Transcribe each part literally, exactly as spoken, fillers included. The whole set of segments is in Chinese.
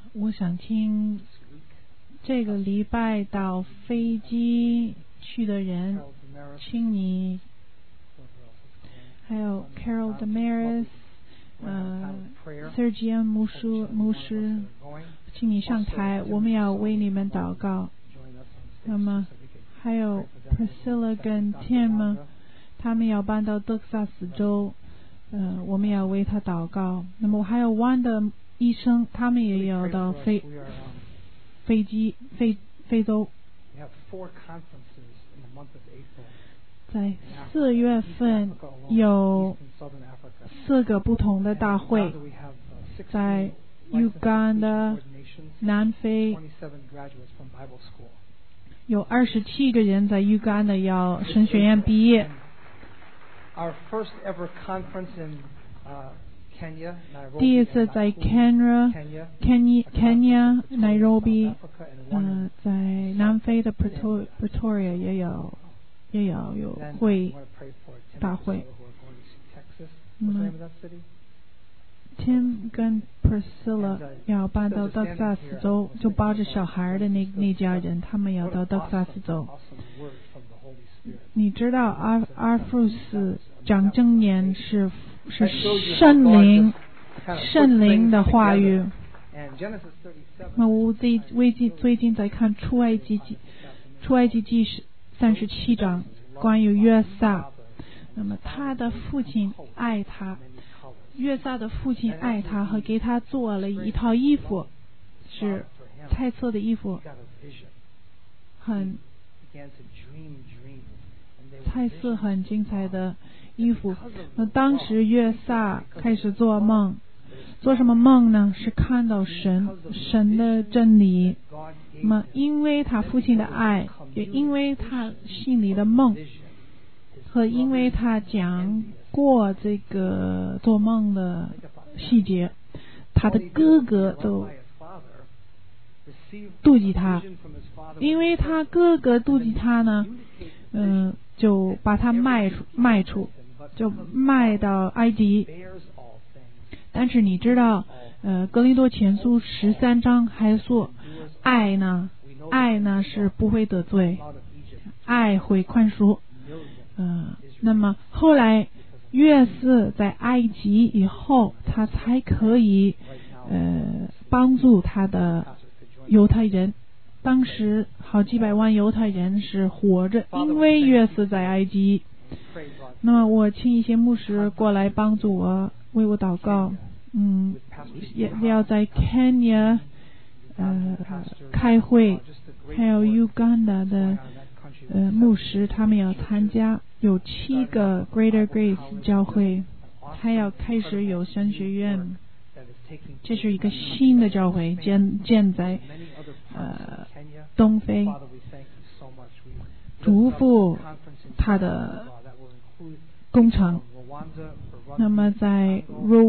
我想听这个礼拜到飞机去的人，请你还有 Carol Damaris， 呃 Sergian 牧师牧师，请你上台，我们要为你们祷告。那么还有 Priscilla 跟 Tim， 他们要搬到德克萨斯州，呃，我们要为他祷告。那么还有 One 的医生，他们也要到飞飞机非非洲。在四月份有四个不同的大会，在 Uganda 南非有二十七个人在 Uganda 要神学院毕业。第一次在 Kenya Kenya Kenya Nairobi， 呃，在南非的 Pretoria 也有也有有会大会。嗯 Tim 跟 Priscilla 要搬到德克萨斯州，就抱着小孩的那那家人，他们要到德克萨斯州。你知道阿阿弗斯讲正念是是圣灵圣灵的话语。那我最最近最近在看出埃及记出埃及记三十七章，关于约撒。那么他的父亲爱他，约撒的父亲爱他，和给他做了一套衣服，是彩色的衣服，很彩色很精彩的衣服。那当时约撒开始做梦，做什么梦呢？是看到神神的真理。那么因为他父亲的爱，也因为他心里的梦，和因为他讲过这个做梦的细节，他的哥哥都妒忌他，因为他哥哥妒忌他呢，嗯、呃，就把他卖出卖出，就卖到埃及。但是你知道，呃，哥林多前书十三章还说，爱呢，爱呢是不会得罪，爱会宽恕。呃，那么后来约瑟在埃及以后，他才可以呃帮助他的犹太人。当时好几百万犹太人是活着，因为约瑟在埃及。那么我请一些牧师过来帮助我，为我祷告。嗯，也要在 Kenya 呃开会，还有 Uganda 的呃牧师他们要参加，有七个 Greater Grace 教会，还要开始有神学院。这是一个新的教会，建建在呃东非，祝福他的工程。那么在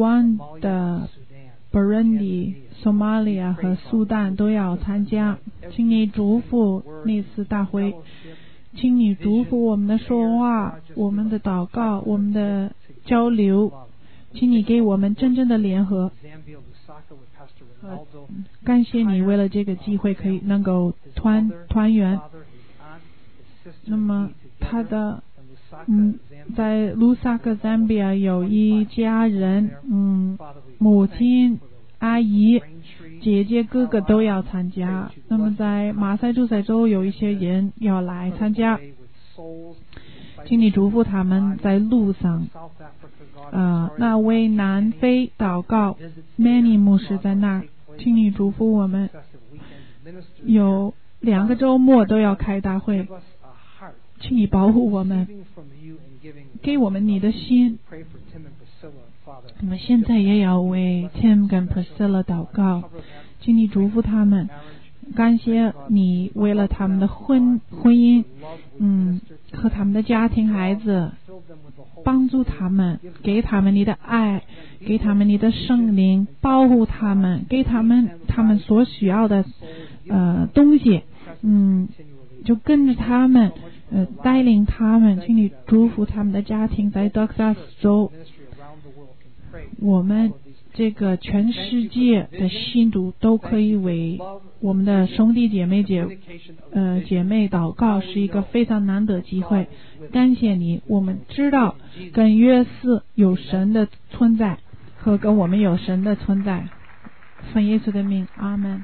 Rwanda、Burundi、Somalia 和苏丹都要参加，请你祝福那次大会，请你祝福我们的说话、我们的祷告、我们的交流，请你给我们真正的联合。呃、感谢你为了这个机会可以能够团团圆。那么他的嗯，在卢萨克 Zambia 有一家人，嗯，母亲、阿姨、姐姐、哥哥都要参加。那么在马萨诸塞州有一些人要来参加，请你祝福他们在路上。呃，那为南非祷告 ，Many 牧师在那儿，请你祝福我们。有两个周末都要开大会，请你保护我们，给我们你的心。那么现在也要为 Tim 跟 Priscilla 祷告，请你祝福他们。感谢你为了他们的婚婚姻，嗯，和他们的家庭孩子，帮助他们，给他们你的爱，给他们你的圣灵，保护他们，给他们他们所需要的呃东西，嗯，就跟着他们，呃，带领他们，请你祝福他们的家庭在德克萨斯州。我们这个全世界的信徒都可以为我们的兄弟姐妹姐呃姐妹祷告，是一个非常难得机会。感谢你，我们知道跟约瑟有神的存在，和跟我们有神的存在。奉耶稣的名，阿门。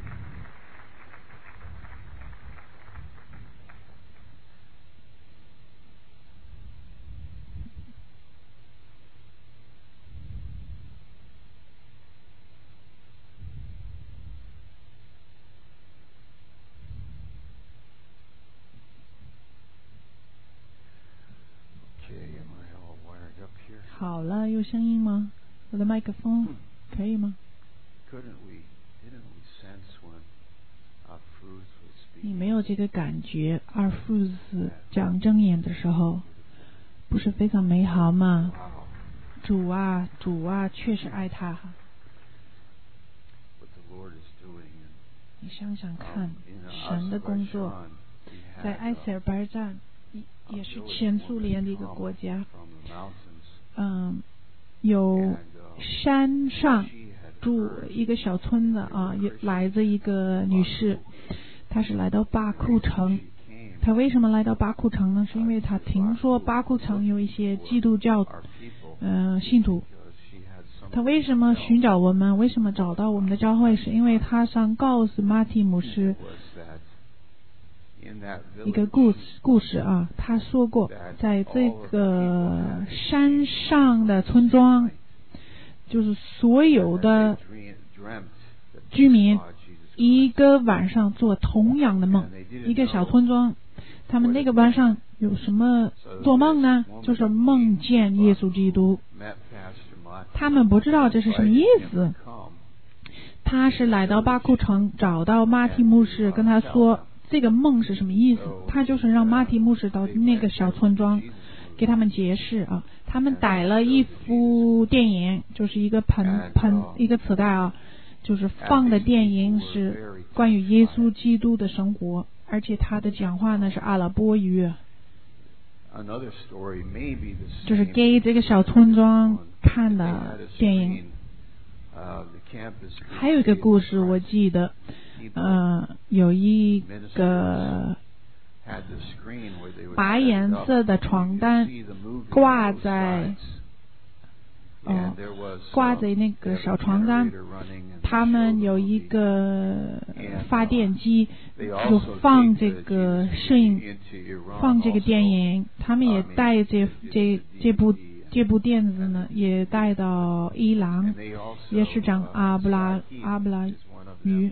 好了，有声音吗？我的麦克风可以吗？你没有这个感觉，二父子讲箴言的时候，不是非常美好吗？主啊，主啊，确实爱他。你想想看，神的工作，在埃塞拜占，也是前苏联的一个国家。嗯，有山上住一个小村子啊，也来自一个女士，她是来到巴库城。她为什么来到巴库城呢？是因为她听说巴库城有一些基督教呃信徒。她为什么寻找我们？为什么找到我们的教会？是因为她想告诉马蒂姆斯一个故事故事啊，他说过，在这个山上的村庄，就是所有的居民一个晚上做同样的梦。一个小村庄，他们那个晚上有什么做梦呢？就是梦见耶稣基督。他们不知道这是什么意思。他是来到巴库城，找到马蒂牧师，跟他说这个梦是什么意思。他就是让马蒂牧师到那个小村庄给他们解释啊。他们带了一幅电影，就是一个盆盆一个磁带啊，就是放的电影是关于耶稣基督的生活，而且他的讲话呢是阿拉伯语，就是给这个小村庄看的电影。还有一个故事我记得，呃，有一个白颜色的床单挂在哦，挂在那个小床单，他们有一个发电机，就放这个摄影，放这个电影。他们也带这这这部这部电子呢，也带到伊朗，也是讲阿布拉阿布拉语。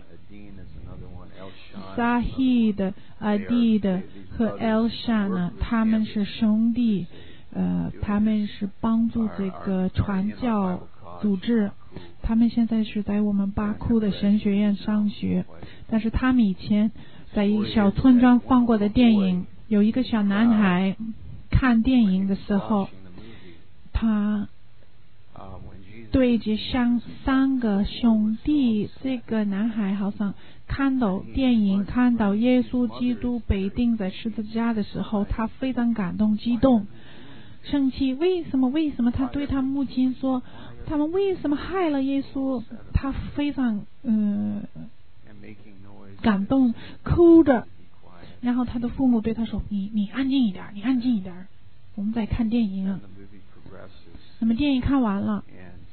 萨希的、阿蒂的和 El 莎呢，他们是兄弟。呃，他们是帮助这个传教组织，他们现在是在我们巴库的神学院上学，但是他们以前在一个小村庄放过的电影，有一个小男孩看电影的时候，他对着像三个兄弟，这个男孩好像看到电影，看到耶稣基督被钉在十字架的时候，他非常感动激动生气。为什么为什么他对他母亲说他们为什么害了耶稣？他非常嗯、呃、感动，哭着。然后他的父母对他说，你你安静一点，你安静一点，我们在看电影啊。那么电影看完了，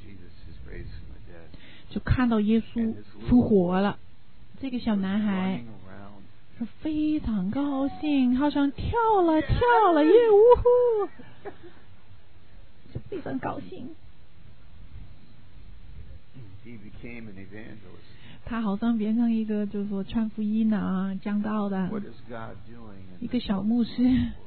就看到耶稣复活了。这个小男孩是非常高兴，好像跳了跳了耶，呜呼，就非常高兴。他好像变成一个就是说传福音啊、讲道的一个小牧师。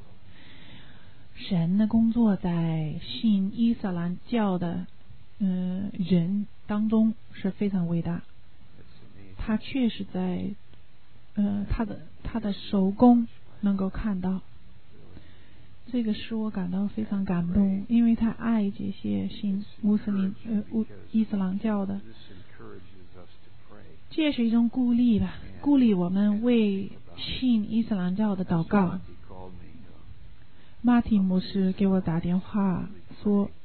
神的工作在信伊斯兰教的嗯、呃、人当中是非常伟大。他确实在呃他的他的手工能够看到，这个使我感到非常感动，因为他爱这些信穆斯林呃伊斯兰教的。这也是一种鼓励吧，鼓励我们为信伊斯兰教的祷告。马丁牧师给我打电话说，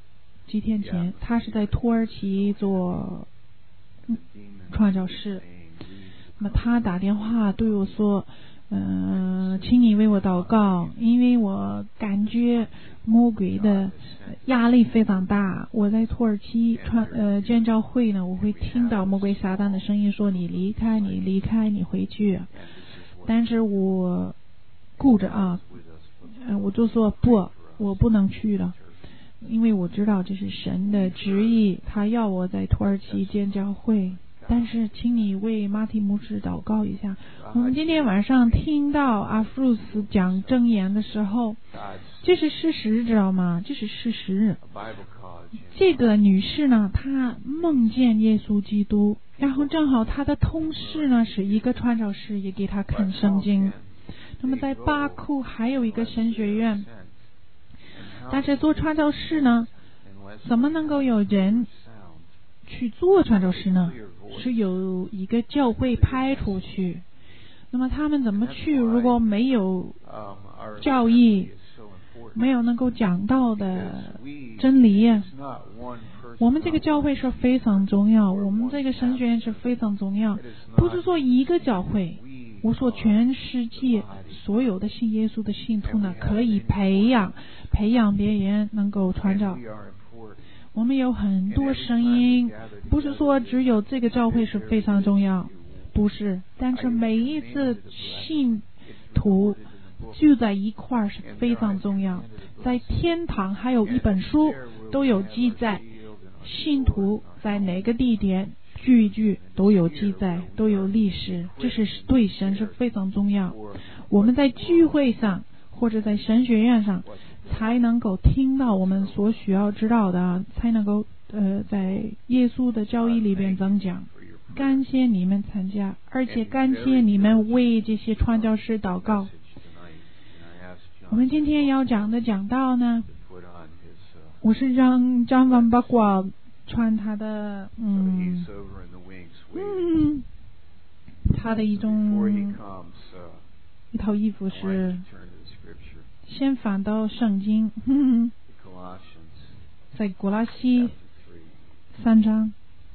几天前，他是在土耳其做传教士。那么他打电话对我说，嗯、呃，请你为我祷告，因为我感觉魔鬼的压力非常大。我在土耳其传呃建教会呢，我会听到魔鬼撒旦的声音说：“你离开，你离开，你回去。”但是我顾着啊，呃，我就说不，我不能去了，因为我知道这是神的旨意，他要我在土耳其建教会。但是请你为马提牧师祷告一下。我们今天晚上听到阿弗鲁斯讲箴言的时候，这是事实，知道吗？这是事实。这个女士呢，她梦见耶稣基督，然后正好她的同事呢是一个传教士，也给她看圣经。那么在巴库还有一个神学院，但是做传教士呢，怎么能够有人去做传教士呢？是有一个教会派出去。那么他们怎么去？如果没有教义，没有能够讲到的真理，我们这个教会是非常重要，我们这个神学院是非常重要。不是说一个教会，我说全世界所有的信耶稣的信徒呢，可以培养培养别人能够传教。我们有很多声音，不是说只有这个教会是非常重要，不是，但是每一次信徒聚在一块儿是非常重要。在天堂还有一本书都有记载，信徒在哪个地点聚一聚都有记载，都有历史，这是对神是非常重要。我们在聚会上或者在神学院上才能够听到我们所需要知道的，才能够呃在耶稣的教义里边增长。感谢你们参加，而且感谢你们为这些传教士祷告。我们今天要讲的讲道呢，我是让张文八卦穿他的嗯嗯他的一种一套衣服是先翻到圣经，嗯、在古拉西三章。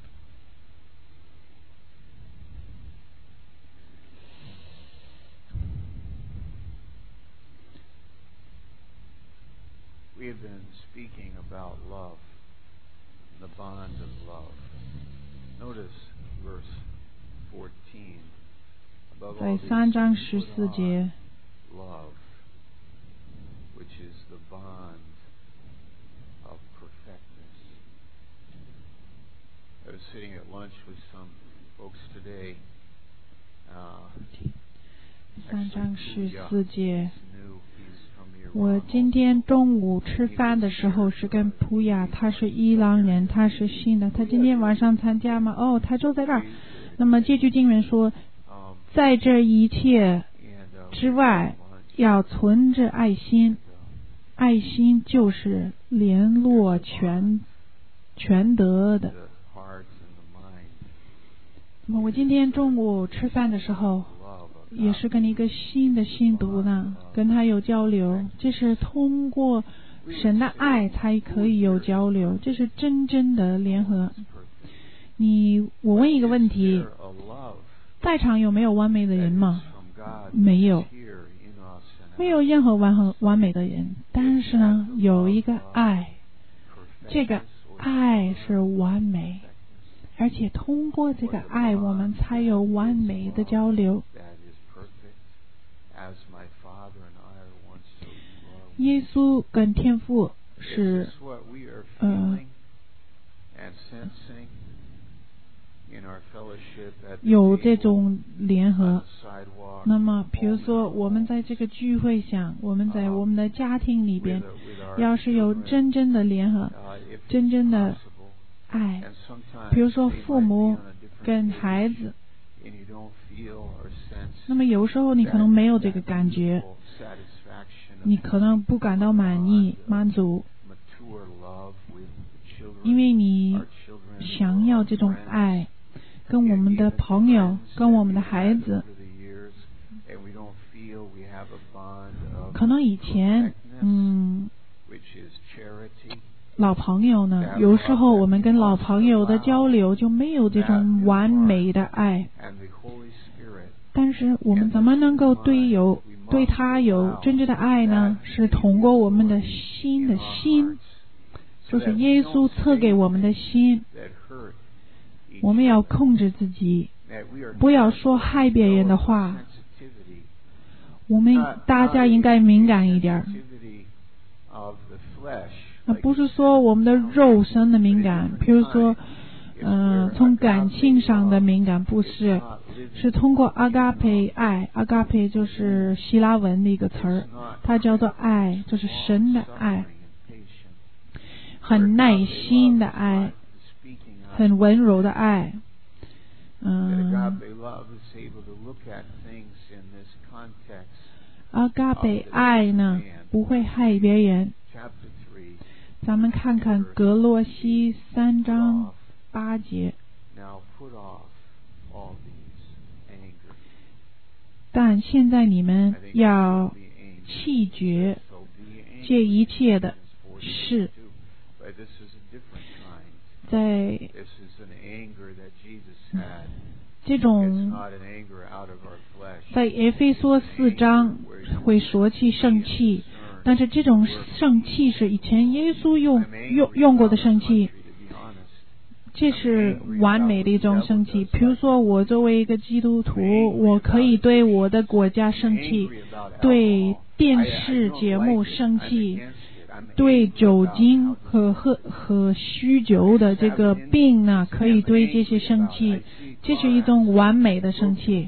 We have been speaking about love, the bond of love. Notice verse fourteen. 在三章十四节 ，love, which is the bond of perfectness. I was sitting at lunch with some folks today. Uh, 三章十四节。我今天中午吃饭的时候是跟普亚，他是伊朗人，他是新的，他今天晚上参加吗？哦，他就在这儿。那么这句经文说，在这一切之外要存着爱心，爱心就是联络全全德的。那么我今天中午吃饭的时候也是跟一个新的信徒呢，跟他有交流，这是通过神的爱才可以有交流，这是真正的联合。你，我问一个问题，在场有没有完美的人吗？没有，没有任何完和完美的人，但是呢，有一个爱，这个爱是完美，而且通过这个爱，我们才有完美的交流。耶稣跟天父是呃有这种联合。那么比如说我们在这个聚会上，我们在我们的家庭里边，要是有真正的联合，真正的爱，比如说父母跟孩子，那么有时候你可能没有这个感觉，你可能不感到满意满足，因为你想要这种爱跟我们的朋友跟我们的孩子，可能以前嗯老朋友呢，有时候我们跟老朋友的交流就没有这种完美的爱，但是我们怎么能够对有对他有真正的爱呢？是通过我们的心的心，就是耶稣赐给我们的心。我们要控制自己，不要说害别人的话。我们大家应该敏感一点，那不是说我们的肉身的敏感，比如说嗯、呃，从感情上的敏感，不是，是通过阿嘎培爱。阿嘎培就是希腊文的一个词儿，它叫做爱，就是神的爱，很耐心的爱，很温柔的爱。嗯，阿嘎培爱呢，不会害别人。咱们看看格罗西三章八节。但现在你们要弃绝这一切的事。在这种在以弗所四章会说起生气，但是这种生气是以前耶稣用用用过的生气，这是完美的一种生气。比如说我作为一个基督徒，我可以对我的国家生气，对电视节目生气，对酒精和和和酗酒的这个病呢，可以对这些生气，这是一种完美的生气。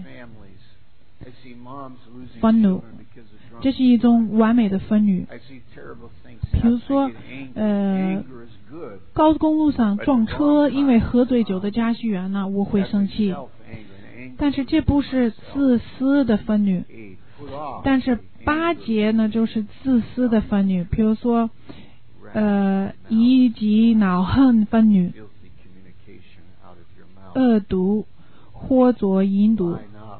愤怒，这是一种完美的愤怒。比如说呃高速公路上撞车，因为喝醉酒的驾驶员呢，我会生气，但是这不是自私的愤怒。但是八节呢，就是自私的愤怒，比如说呃以及恼恨愤怒，恶毒、或作淫毒、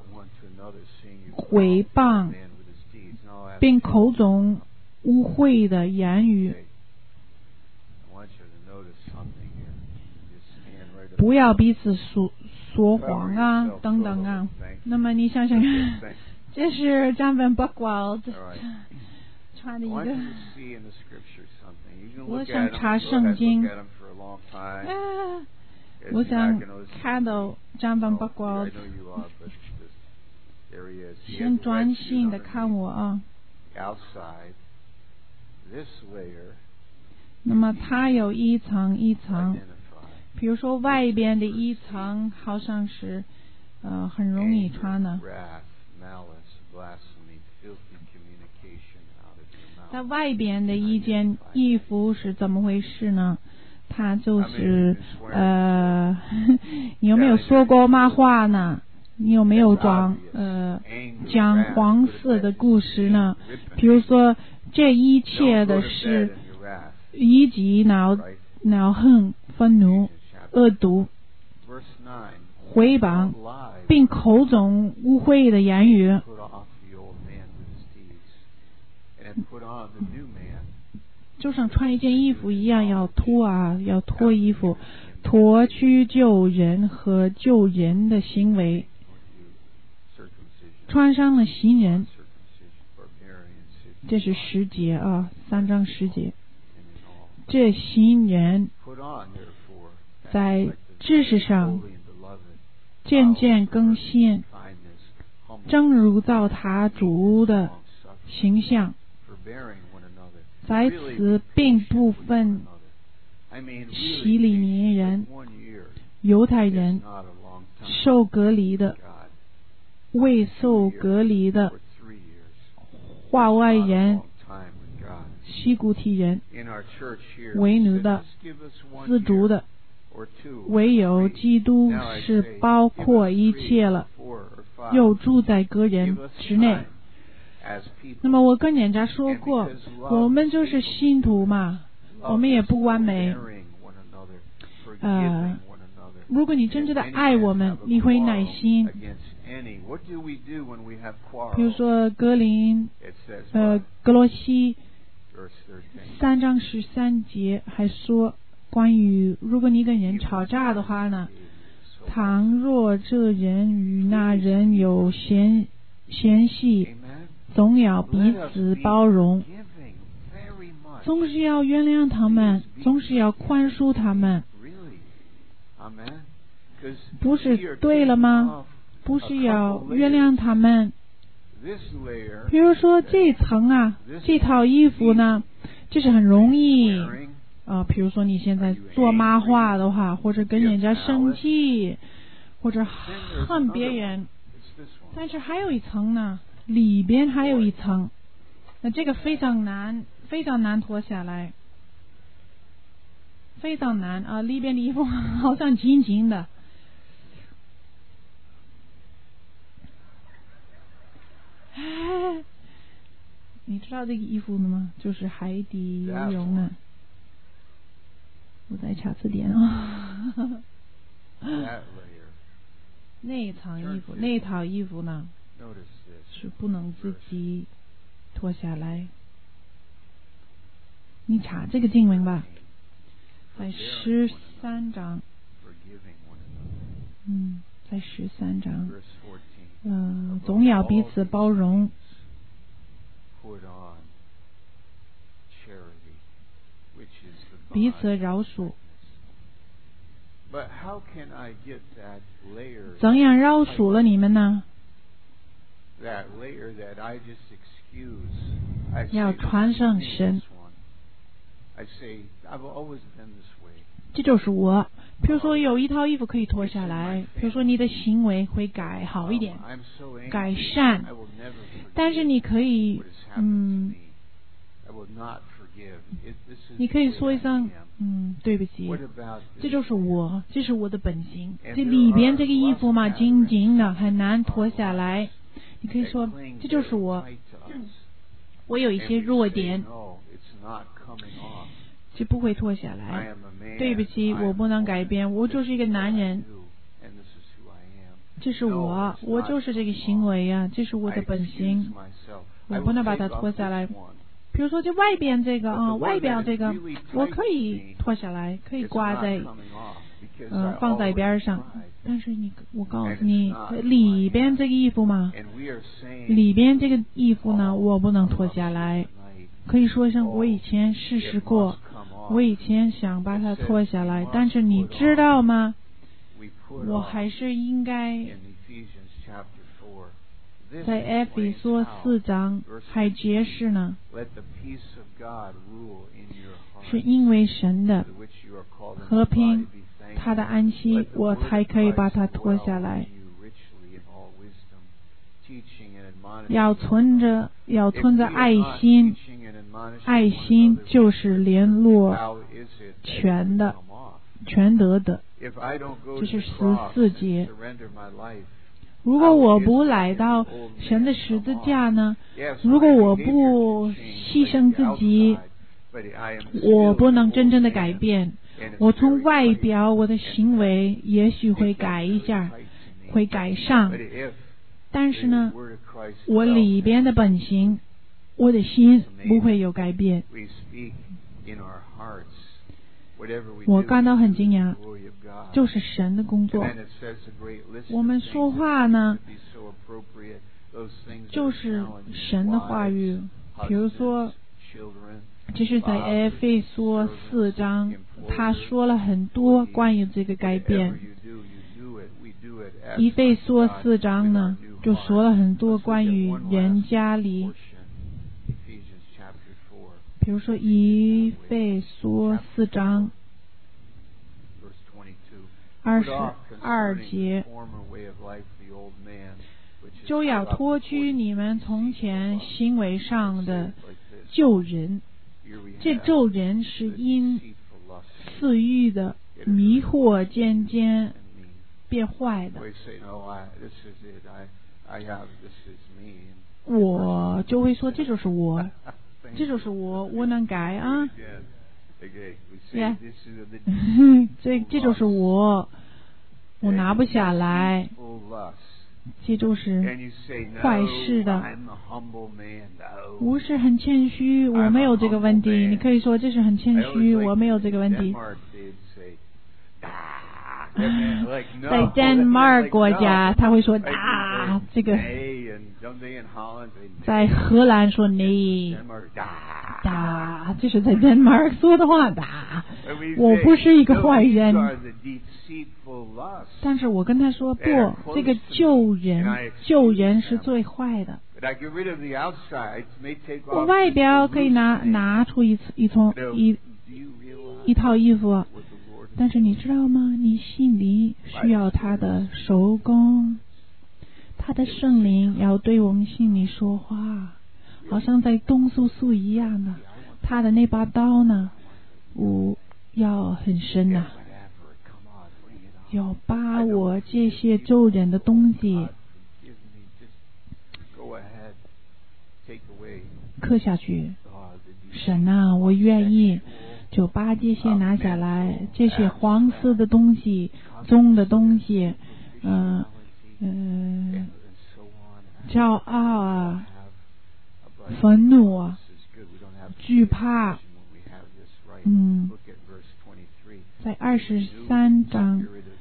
毁谤，并口中污秽的言语。不要彼此说说谎啊，等等啊。那么你想想看，这是张本 Buckwald 穿的一个。我想查圣经，啊，我想看到张本 Buckwald， 先专心的看我啊。那么它有一层一层，比如说外边的一层好像是呃很容易穿的，在外边的一件衣服是怎么回事呢？它就是呃你有没有说过骂话呢？你有没有讲呃讲黄色的故事呢？比如说这一切的是以及恼恼恨、愤怒、恶毒、毁谤，并口中污秽的言语。就像穿一件衣服一样，要脱啊，要脱衣服，脱去救人和救人的行为，穿上了新人。这是十节啊，三章十节。这新人在知识上渐渐更新，正如照他主的形象，在此并不分希利尼人、犹太人、受隔离的、未受隔离的、化外人、西古提人、为奴的、自主的，唯有基督是包括一切了，又住在个人之内。那么我跟人家说过，我们就是信徒嘛，我们也不完美。呃，如果你真正的爱我们，你会耐心。比如说格林，呃，格罗西三章十三节还说，关于如果你跟人吵架的话呢，倘若这人与那人有嫌嫌隙，总要彼此包容，总是要原谅他们，总是要宽恕他们。不是对了吗？不是要原谅他们。比如说这层啊，这套衣服呢，这是很容易啊、呃。比如说你现在做骂话的话，或者跟人家生气，或者恨别人，但是还有一层呢，里边还有一层，那这个非常难，非常难脱下来，非常难啊！里边的衣服好像紧紧的。哎，你知道这个衣服的吗？就是海底游泳的。我在查字典啊。那一层衣服，那一套衣服呢，是不能自己脱下来。你查这个经文吧，在十三章。嗯，在十三章。嗯、呃，总要彼此包容。彼此饶恕。怎样饶恕了你们呢？要传上神。这就是我。比如说有一套衣服可以脱下来，比如说你的行为会改好一点，改善，但是你可以嗯你可以说一声嗯对不起，这就是我，这是我的本性。这里边这个衣服嘛，紧紧的，很难脱下来。你可以说这就是我，我有一些弱点，就不会脱下来。对不起，我不能改变，我就是一个男人，这是我，我就是这个行为啊，这是我的本性，我不能把它脱下来。比如说这外边这个啊、呃，外表这个我可以脱下来，可以挂在呃放在边上，但是你我告诉你，里边这个衣服嘛，里边这个衣服呢，我不能脱下来。可以说一声，我以前试试过，我以前想把它脱下来，但是你知道吗？我还是应该在埃菲所四章还解释呢，是因为神的和平，他的安息，我才可以把它脱下来。要存着，要存着爱心，爱心就是联络全的、全得的，这是十四节。如果我不来到神的十字架呢？如果我不牺牲自己，我不能真正的改变。我从外表，我的行为也许会改一下，会改善。但是呢，我里边的本性，我的心不会有改变。我感到很惊讶，就是神的工作。我们说话呢，就是神的话语。比如说，这是在埃菲所四章，他说了很多关于这个改变。以弗所四章呢，就说了很多关于人家里，比如说以弗所四章二十二节，就要脱去你们从前行为上的旧人。这旧人是因私欲的迷惑渐渐变坏的。我就会说，这就是我，这就是我，我能改啊。Yeah. 这这就是我，我拿不下来。 这就是坏事的。我是很谦虚，我没有这个问题。你可以说这是很谦虚，我没有这个问题。在丹麦国家，他会说打这个；在荷兰说你打，这是在丹麦说的话打。我不是一个坏人，但是我跟他说不，这个救人，救人是最坏的。我外表可以拿拿出一一从一一套衣服。但是你知道吗？你心里需要他的手工，他的圣灵要对我们心里说话，好像在东苏苏一样的。他的那把刀呢，我要很深呐、啊，要把我这些咒人的东西刻下去。神啊，我愿意。就把这些拿下来，这些黄色的东西、棕的东西，嗯、呃、嗯、呃，骄傲啊、愤怒啊、惧怕，嗯，在二十三章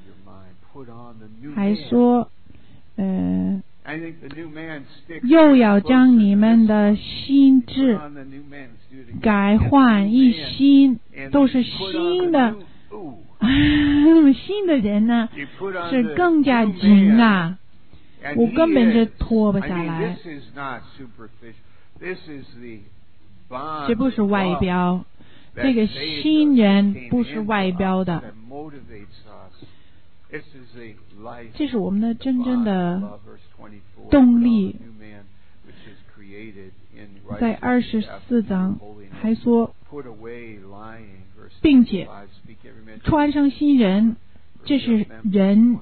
还说，呃，又要将你们的心智改换一新，都是新的。那么新的人呢，是更加紧啊，我根本就脱不下来。这不是外表，这个新人不是外表的，这是我们的真正的动力。在二十四章还说，并且穿上新人，这是人，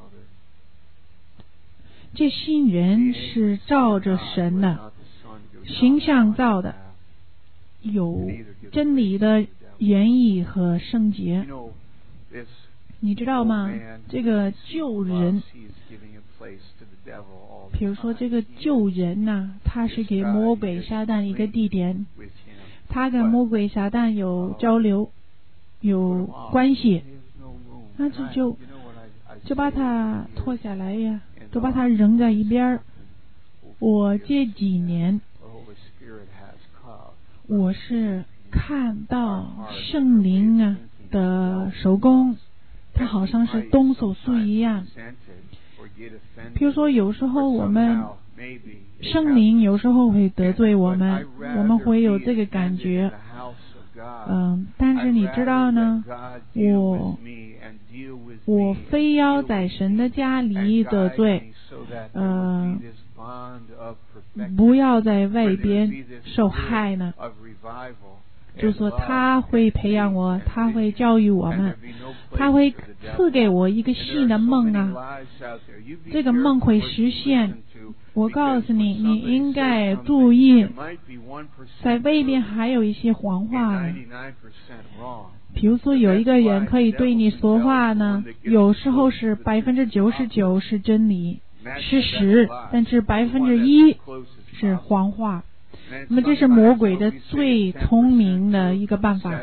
这新人是照着神的形象造的，有真理的原意和圣洁。你知道吗？这个救人，比如说这个救人呢、啊，他是给魔鬼撒旦一个地点，他跟魔鬼撒旦有交流，有关系，那就就就把他拖下来呀，就把他扔在一边。我这几年，我是看到圣灵啊的手工，它好像是动手术一样。比如说有时候我们圣灵有时候会得罪我们，我们会有这个感觉，嗯，但是你知道呢，我我非要在神的家里得罪，嗯、呃，不要在外边受害呢。就说他会培养我，他会教育我们，他会赐给我一个新的梦啊，这个梦会实现。我告诉你，你应该注意，在外边还有一些谎话呢。比如说有一个人可以对你说话呢，有时候是百分之九十九是真理事实，但是百分之一是谎话。那么这是魔鬼的最聪明的一个办法，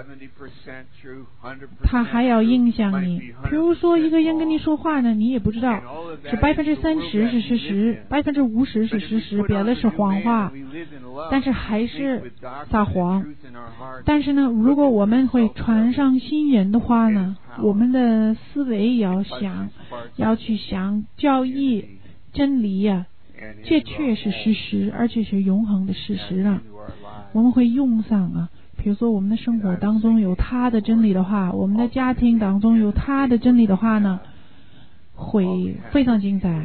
他还要影响你。比如说一个人跟你说话呢，你也不知道是百分之三十是事实，百分之五十是事实，别的是谎话，但是还是撒谎。但是呢，如果我们会传上新人的话呢，我们的思维要想，要去想教义真理呀、啊。这确是事实，而且是永恒的事实啊！我们会用上啊，比如说我们的生活当中有他的真理的话，我们的家庭当中有他的真理的话呢，会非常精彩。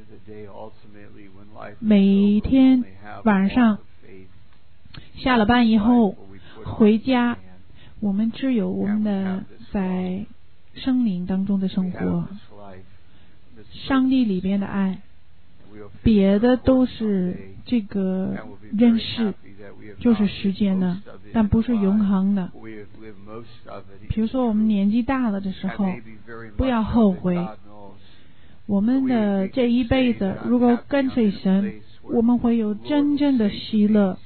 每天晚上下了班以后回家，我们只有我们的在生灵当中的生活，上帝里边的爱。别的都是这个认识，就是时间的，但不是永恒的。比如说我们年纪大了的时候，不要后悔。 我们的这一辈子如果跟随神，我们会有真正的喜乐。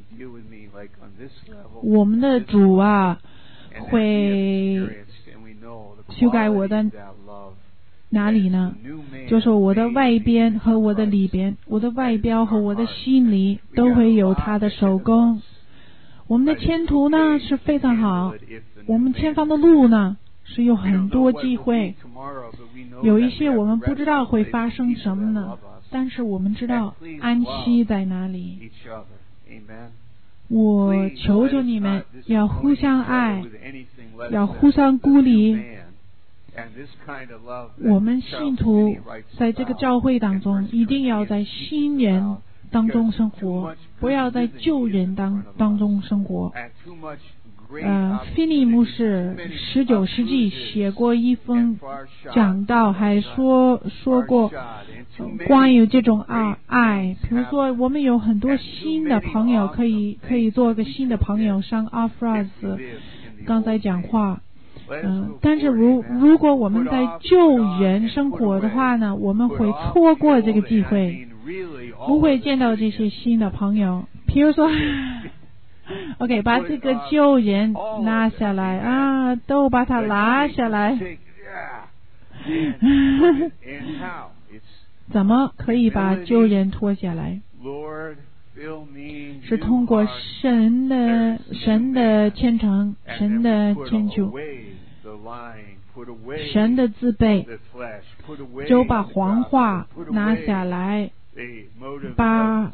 我们的主啊会修改我的哪里呢？就是我的外边和我的里边，我的外表和我的心里都会有他的手工。我们的前途呢是非常好，我们前方的路呢是有很多机会，有一些我们不知道会发生什么呢，但是我们知道安息在哪里。我求求你们要互相爱，要互相鼓励。我们信徒在这个教会当中一定要在新人当中生活，不要在旧人当当中生活。呃，菲利牧师十九世纪写过一封讲道，还说说过关于这种爱爱。比如说，我们有很多新的朋友，可以可以做个新的朋友，像阿弗拉斯刚才讲话。嗯、呃，但是如如果我们在旧人生活的话呢，我们会错过这个机会，不会见到这些新的朋友。比如说OK， 把这个旧人拉下来啊，都把它拉下来。怎么可以把旧人脱下来？是通过神的神的虔诚，神的迁就，神的自卑，就把谎话拿下来，把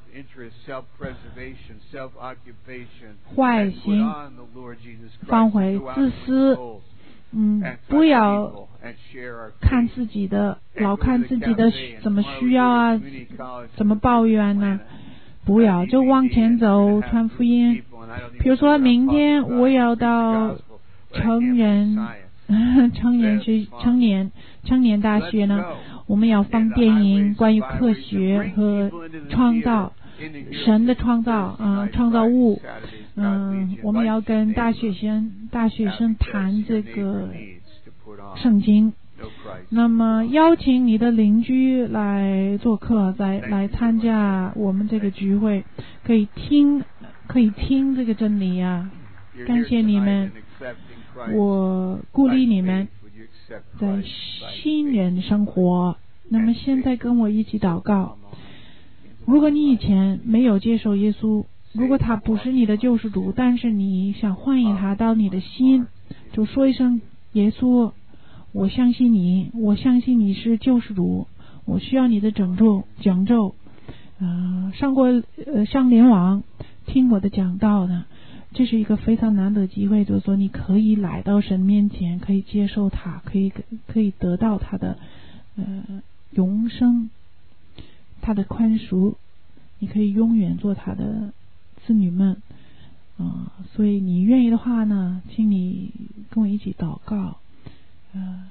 坏心放回自私。嗯，不要看自己的，老看自己的怎么需要啊，怎么抱怨呢？不要，就往前走，传福音。比如说明天我要到成人成年学成年成年大学呢，我们要放电影关于科学和创造，神的创造啊、呃，创造物。嗯、呃，我们要跟大学生大学生谈这个圣经。那么邀请你的邻居来做客，来来参加我们这个聚会，可以听可以听这个真理啊！感谢你们，我鼓励你们在新人生活。那么现在跟我一起祷告。如果你以前没有接受耶稣，如果他不是你的救世主，但是你想欢迎他到你的心，就说一声耶稣，我相信你，我相信你是救世主，我需要你的拯救拯救。呃，上过呃上联网听我的讲道呢，这是一个非常难得的机会，就是说你可以来到神面前，可以接受他，可以可以得到他的呃永生，他的宽恕，你可以永远做他的子女们。啊、呃，所以你愿意的话呢，请你跟我一起祷告。呃，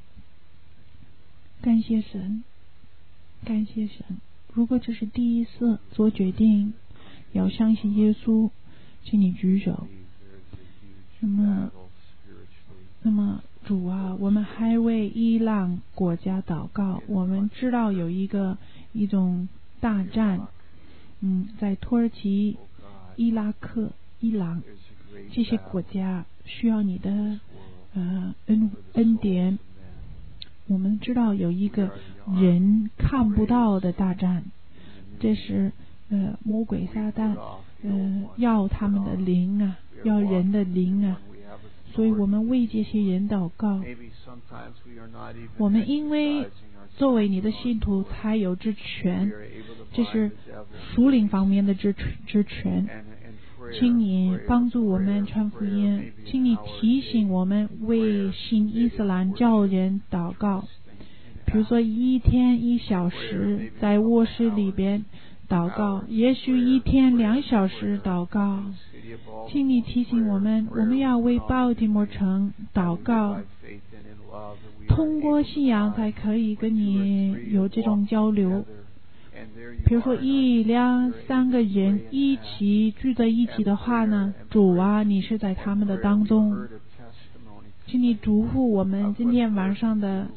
感谢神，感谢神。如果这是第一次做决定，要相信耶稣，请你举手。那么，那么主啊，我们还为伊朗国家祷告。我们知道有一个一种大战，嗯，在土耳其、伊拉克、伊朗这些国家需要你的呃恩恩典。我们知道有一个人看不到的大战，这是呃魔鬼撒旦呃要他们的灵啊，要人的灵啊，所以我们为这些人祷告。我们因为作为你的信徒才有之权，这是属灵方面的之之权。请你帮助我们传福音，请你提醒我们为新伊斯兰教人祷告，比如说一天一小时在卧室里边祷告，也许一天两小时祷告。请你提醒我们，我们要为巴提摩城祷告，通过信仰才可以跟你有这种交流。比如说一两三个人一起聚在一起的话呢，主啊，你是在他们的当中，请你祝福我们今天晚上的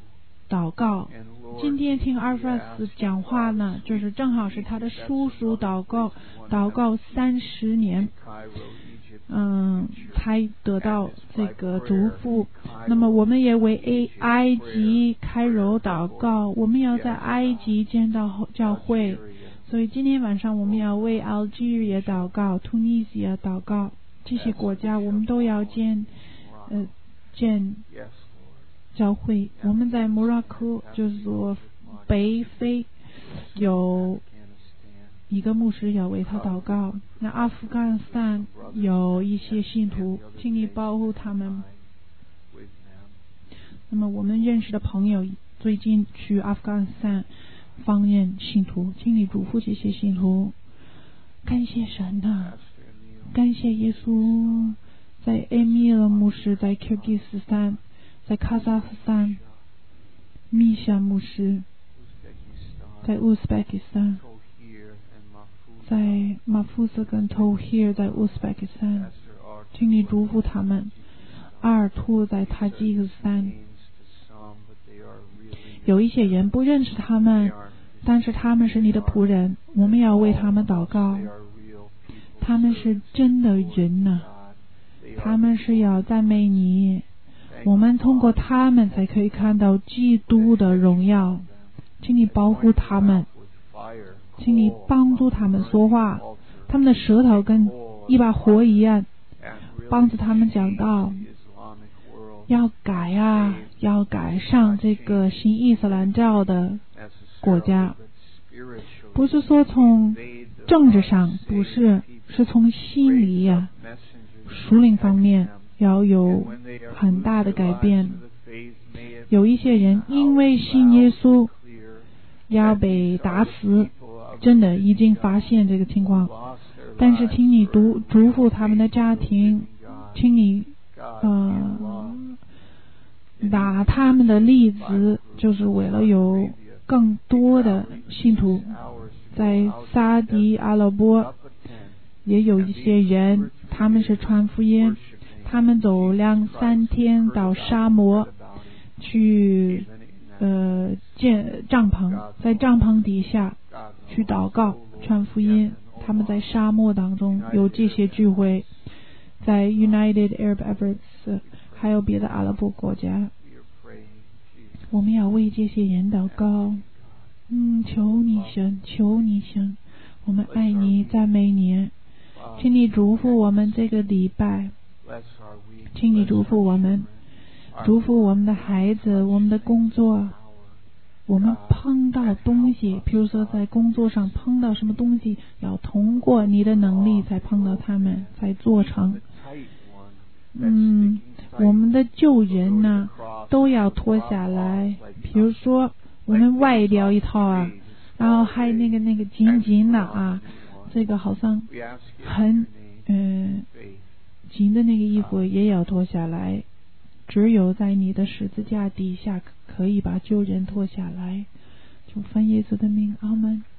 祷告。今天听阿尔法斯讲话呢，就是正好是他的叔叔祷告，祷告三十年，嗯，才得到这个祝福。那么我们也为埃及开柔祷告，我们要在埃及见到教会，所以今天晚上我们要为 Algeria 祷告， Tunisia 祷告，这些国家我们都要见呃建教会。我们在摩洛哥，就是说北非，有一个牧师要为他祷告。那阿富汗斯坦有一些信徒，请你保护他们。那么我们认识的朋友最近去阿富汗斯坦方面信徒，请你祝福这些信徒。感谢神啊，感谢耶稣。在埃米尔牧师在 Kyrgyzstan， 在卡扎夫斯坦，米夏牧师在乌兹别克斯坦，在马夫斯跟 Tohir 在乌兹别克斯坦，请你祝福他们。阿尔图在塔吉克斯坦，有一些人不认识他们，但是他们是你的仆人，我们要为他们祷告。他们是真的人呢、啊，他们是要赞美你，我们通过他们才可以看到基督的荣耀。请你保护他们，请你帮助他们说话，他们的舌头跟一把火一样，帮助他们讲道，要改啊，要改上这个新伊斯兰教的国家，不是说从政治上，不是，是从心理啊属灵方面要有很大的改变。有一些人因为信耶稣要被打死，真的已经发现这个情况，但是请你祝祝福他们的家庭，请你呃打他们的例子，就是为了有更多的信徒。在沙迪阿拉伯也有一些人，他们是传福音，他们走两三天到沙漠去呃建帐篷，在帐篷底下去祷告传福音。他们在沙漠当中有这些聚会，在 United Arab Emirates 还有别的阿拉伯国家，我们要为这些人祷告。嗯，求你神，求你神，我们爱你，赞美你，请你祝福我们这个礼拜，请你祝福我们，祝福我们的孩子，我们的工作。我们碰到东西，比如说在工作上碰到什么东西，要通过你的能力才碰到他们，才做成。嗯，我们的旧人呢都要脱下来，比如说我们外掉一套啊，然后还那个那个紧紧的啊，这个好像很嗯、呃、紧的那个衣服也要脱下来，只有在你的十字架底下可以把旧人脱下来。就奉耶稣的名，阿们。